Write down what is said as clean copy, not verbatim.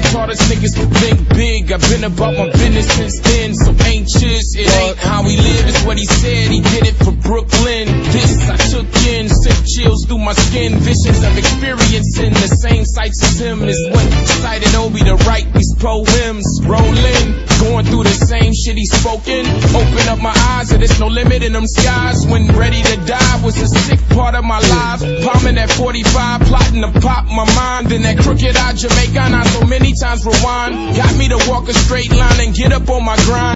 taught us niggas to think big. I've been about my business since then, so anxious. It ain't how we live, it's what he said. He did it for Brooklyn. This I took in, sent chills through my skin. Visions of experiencing the same sights as him is what excited Obi to write these poems. Rolling, going through the same shit he's spoken. Open up my eyes, and there's no limit in them skies. When ready to die was a sick part of my life. Palming that 45, plotting to pop my mind. Then that crooked eye Jamaican, I so many times rewind. Got me to walk a straight line and get up on my grind.